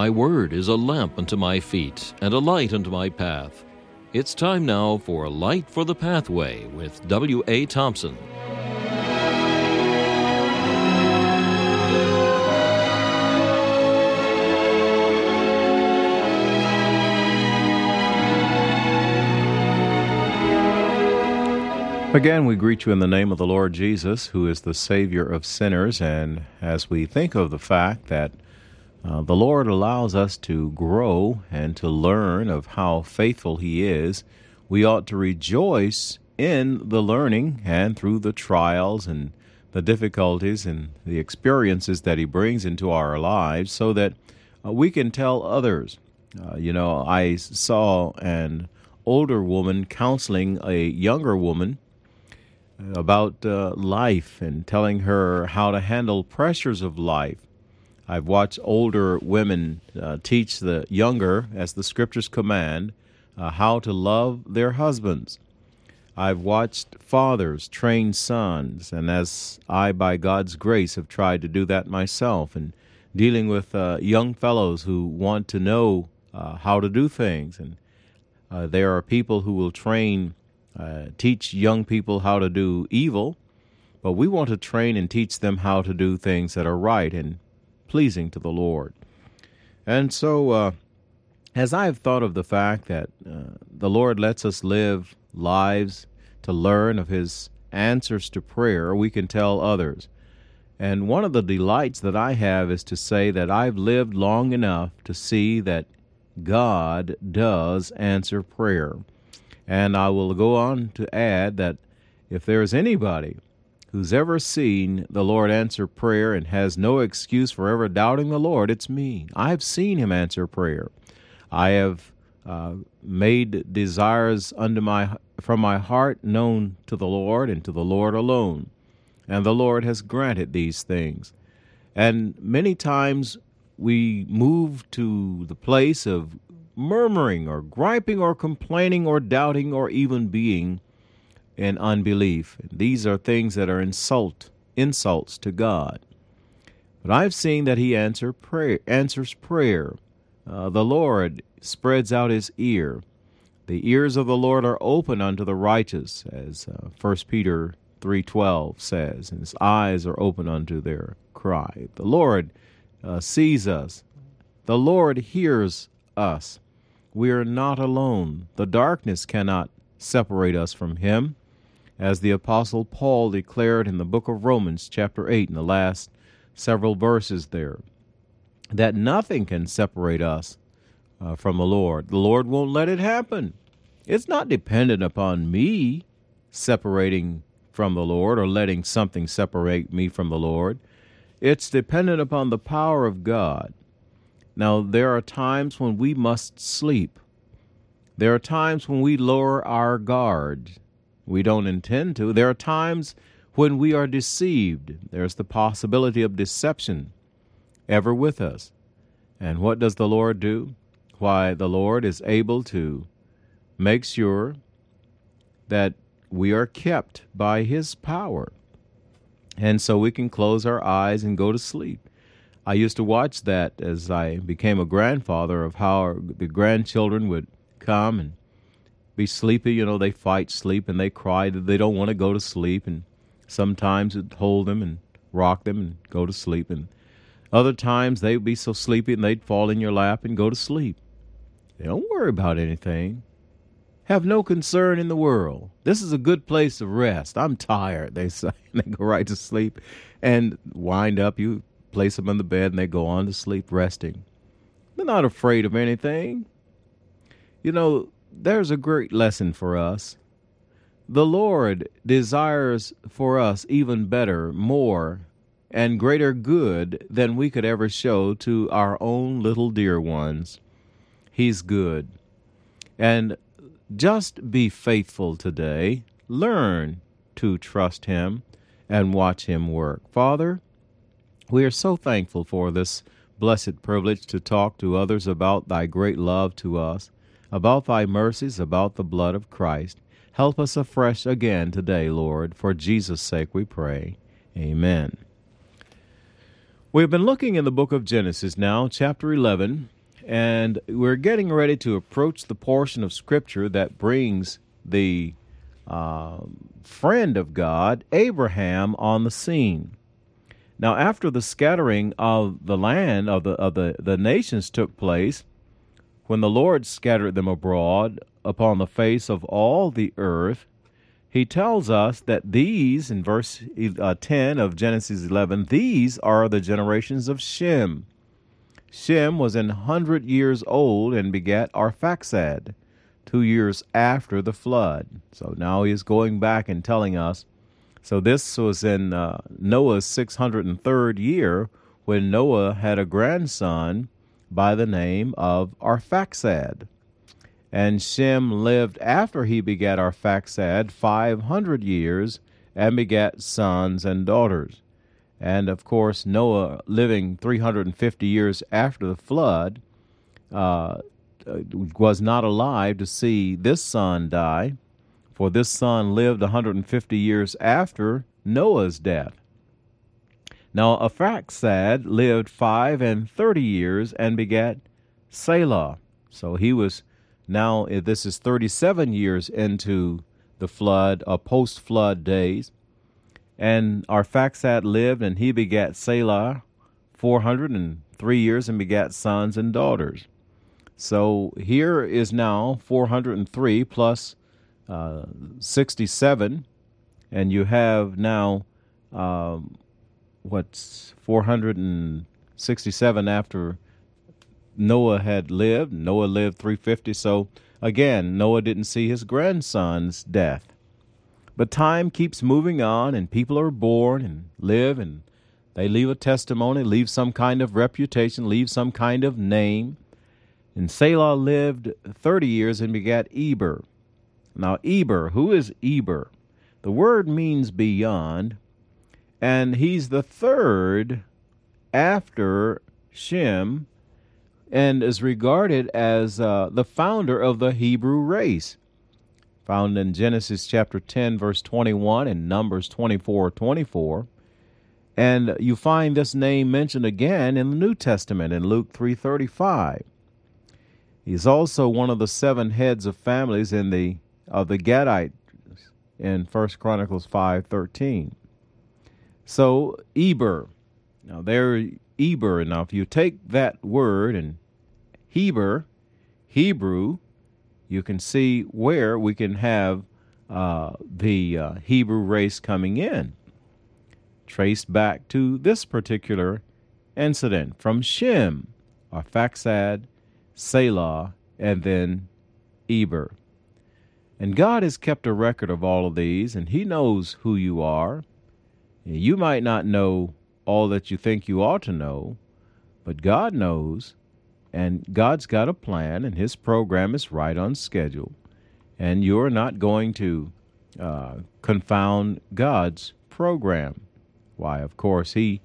Thy word is a lamp unto my feet and a light unto my path. It's time now for A Light for the Pathway with W.A. Thompson. Again, we greet you in the name of the Lord Jesus, who is the Savior of sinners, and as we think of the fact that the Lord allows us to grow and to learn of how faithful He is, we ought to rejoice in the learning and through the trials and the difficulties and the experiences that He brings into our lives so that we can tell others. I saw an older woman counseling a younger woman about life and telling her how to handle pressures of life. I've watched older women teach the younger, as the Scriptures command, how to love their husbands. I've watched fathers train sons, and as I, by God's grace, have tried to do that myself, and dealing with young fellows who want to know how to do things. And there are people who will teach young people how to do evil, but we want to train and teach them how to do things that are right and pleasing to the Lord. And so, as I've thought of the fact that the Lord lets us live lives to learn of His answers to prayer, we can tell others. And one of the delights that I have is to say that I've lived long enough to see that God does answer prayer. And I will go on to add that if there is anybody who's ever seen the Lord answer prayer and has no excuse for ever doubting the Lord, it's me. I've seen Him answer prayer. I have made desires from my heart known to the Lord and to the Lord alone. And the Lord has granted these things. And many times we move to the place of murmuring or griping or complaining or doubting or even being in unbelief. These are things that are insults to God. But I've seen that He answers prayer. The Lord spreads out His ear. The ears of the Lord are open unto the righteous, as 1 Peter 3:12 says, and His eyes are open unto their cry. The Lord sees us. The Lord hears us. We are not alone. The darkness cannot separate us from Him, as the Apostle Paul declared in the book of Romans, chapter 8, in the last several verses there, that nothing can separate us from the Lord. The Lord won't let it happen. It's not dependent upon me separating from the Lord or letting something separate me from the Lord. It's dependent upon the power of God. Now, there are times when we must sleep. There are times when we lower our guard. We don't intend to. There are times when we are deceived. There's the possibility of deception ever with us. And what does the Lord do? Why, the Lord is able to make sure that we are kept by His power. And so we can close our eyes and go to sleep. I used to watch that as I became a grandfather, of how the grandchildren would come and be sleepy. They fight sleep and they cry that they don't want to go to sleep. And sometimes it'd hold them and rock them and go to sleep. And other times they'd be so sleepy and they'd fall in your lap and go to sleep. They don't worry about anything. Have no concern in the world. This is a good place to rest. I'm tired, they say. And they go right to sleep and wind up. You place them in the bed and they go on to sleep resting. They're not afraid of anything. There's a great lesson for us. The Lord desires for us even better, more, and greater good than we could ever show to our own little dear ones. He's good. And just be faithful today. Learn to trust Him and watch Him work. Father, we are so thankful for this blessed privilege to talk to others about Thy great love to us, about Thy mercies, about the blood of Christ. Help us afresh again today, Lord. For Jesus' sake we pray. Amen. We've been looking in the book of Genesis now, chapter 11, And we're getting ready to approach the portion of Scripture that brings the friend of God, Abraham, on the scene. Now, after the scattering of the land of the nations took place, when the Lord scattered them abroad upon the face of all the earth, he tells us that these, in verse 10 of Genesis 11, these are the generations of Shem. Shem was 100 years old and begat Arphaxad, 2 years after the flood. So now he is going back and telling us. So this was in Noah's 603rd year, when Noah had a grandson by the name of Arphaxad. And Shem lived after he begat Arphaxad 500 years and begat sons and daughters. And of course, Noah, living 350 years after the flood, was not alive to see this son die, for this son lived 150 years after Noah's death. Now Arphaxad lived 35 years and begat Selah. So he was now, this is 37 years into the flood, post-flood days. And Arphaxad lived, and he begat Selah 403 years and begat sons and daughters. So here is now 403 plus 67, and you have now, 467 after Noah had lived. Noah lived 350, so again, Noah didn't see his grandson's death. But time keeps moving on, and people are born and live, and they leave a testimony, leave some kind of reputation, leave some kind of name. And Selah lived 30 years and begat Eber. Now, Eber, who is Eber? The word means beyond, and he's the third after Shem, and is regarded as the founder of the Hebrew race, found in Genesis chapter 10, verse 21, and Numbers 24:24. And you find this name mentioned again in the New Testament in Luke 3:35. He's also one of the 7 heads of families of the Gadites in 1 Chronicles 5:13. So Eber, now there Eber. Now, if you take that word and Hebrew, you can see where we can have the Hebrew race coming in, traced back to this particular incident from Shem, Arphaxad, Selah, and then Eber. And God has kept a record of all of these, and he knows who you are. You might not know all that you think you ought to know, but God knows, and God's got a plan, and his program is right on schedule. And you're not going to confound God's program. Why, of course, he's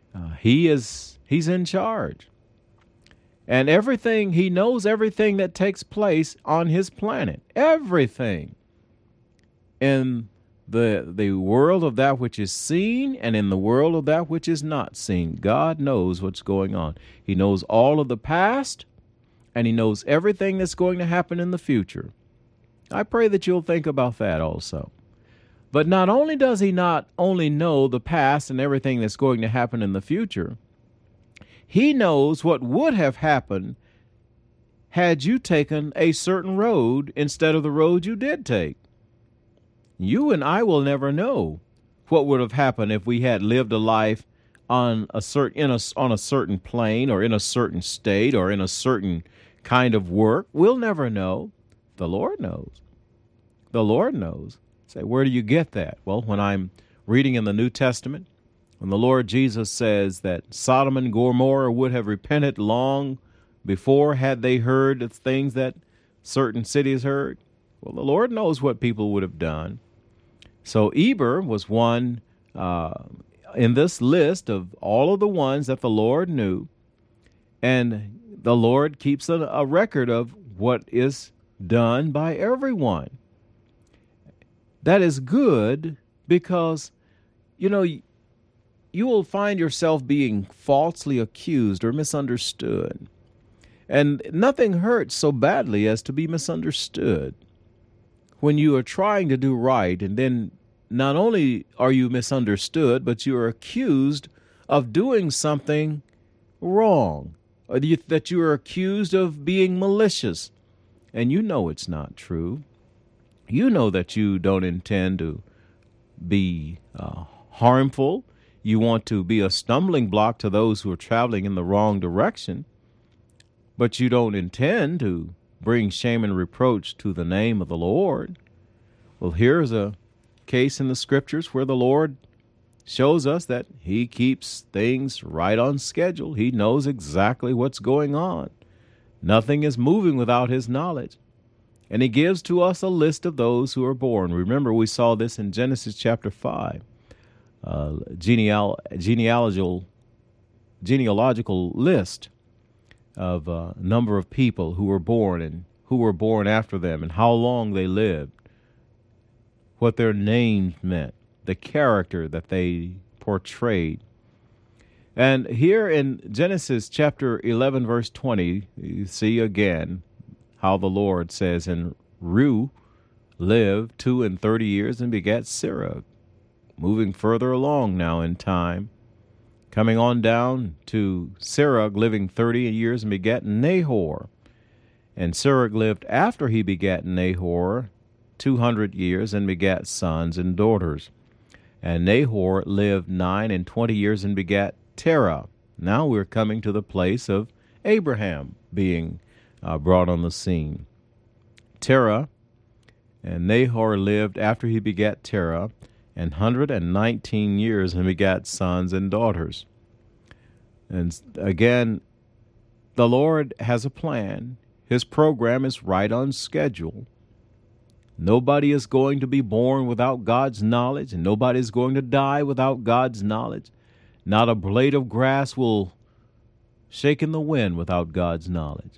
in charge. And everything, he knows everything that takes place on his planet. Everything. In the world of that which is seen and in the world of that which is not seen. God knows what's going on. He knows all of the past, and he knows everything that's going to happen in the future. I pray that you'll think about that also. But not only does he not only know the past and everything that's going to happen in the future, he knows what would have happened had you taken a certain road instead of the road you did take. You and I will never know what would have happened if we had lived a life on a certain plane or in a certain state or in a certain kind of work. We'll never know. The Lord knows. The Lord knows. Say, where do you get that? Well, when I'm reading in the New Testament, when the Lord Jesus says that Sodom and Gomorrah would have repented long before had they heard the things that certain cities heard, well, the Lord knows what people would have done. So Eber was one in this list of all of the ones that the Lord knew, and the Lord keeps a record of what is done by everyone. That is good because, you will find yourself being falsely accused or misunderstood. And nothing hurts so badly as to be misunderstood. When you are trying to do right, and then not only are you misunderstood, but you are accused of doing something wrong, or that you are accused of being malicious, and you know it's not true. You know that you don't intend to be harmful. You want to be a stumbling block to those who are traveling in the wrong direction, but you don't intend to bring shame and reproach to the name of the Lord. Well, here's a case in the scriptures where the Lord shows us that he keeps things right on schedule. He knows exactly what's going on. Nothing is moving without his knowledge. And he gives to us a list of those who are born. Remember, we saw this in Genesis chapter 5, genealogical list of a number of people who were born and who were born after them and how long they lived, what their names meant, the character that they portrayed. And here in Genesis chapter 11, verse 20, you see again how the Lord says, and Reu lived 32 years and begat Serug. Moving further along now in time, coming on down to Serug living 30 years and begat Nahor. And Serug lived after he begat Nahor 200 years and begat sons and daughters. And Nahor lived 29 years and begat Terah. Now we're coming to the place of Abraham being brought on the scene. Terah and Nahor lived after he begat Terah 119 years and begat sons and daughters. And again, the Lord has a plan. His program is right on schedule. Nobody is going to be born without God's knowledge, and nobody is going to die without God's knowledge. Not a blade of grass will shake in the wind without God's knowledge.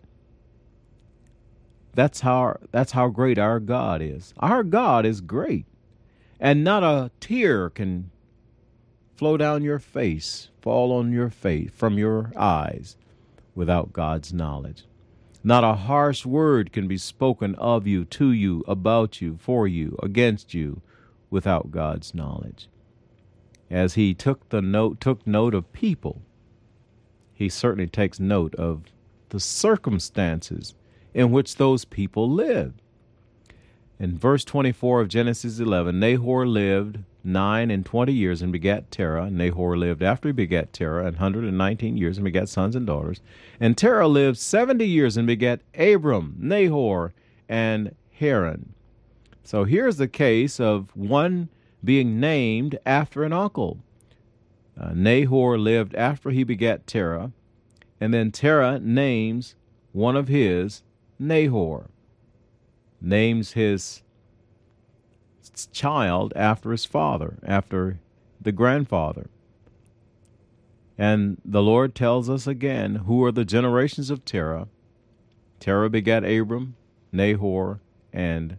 That's how great our God is. Our God is great. And not a tear can flow down your face, fall on your face from your eyes without God's knowledge. Not a harsh word can be spoken of you, to you, about you, for you, against you without God's knowledge. As he took note of people, he certainly takes note of the circumstances in which those people lived. In verse 24 of Genesis 11, Nahor lived 29 years and begat Terah. Nahor lived after he begat Terah 119 years and begat sons and daughters. And Terah lived 70 years and begat Abram, Nahor, and Haran. So here's the case of one being named after an uncle. Nahor lived after he begat Terah, and then Terah names one of his Nahor, names his child after his father, after the grandfather. And the Lord tells us again who are the generations of Terah. Terah begat Abram, Nahor, and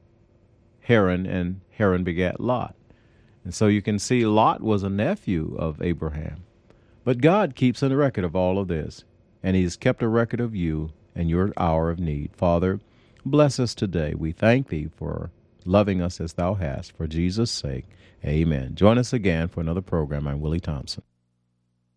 Haran begat Lot. And so you can see Lot was a nephew of Abraham. But God keeps a record of all of this, and he's kept a record of you and your hour of need. Father, bless us today. We thank thee for loving us as thou hast. For Jesus' sake, amen. Join us again for another program. I'm Willie Thompson.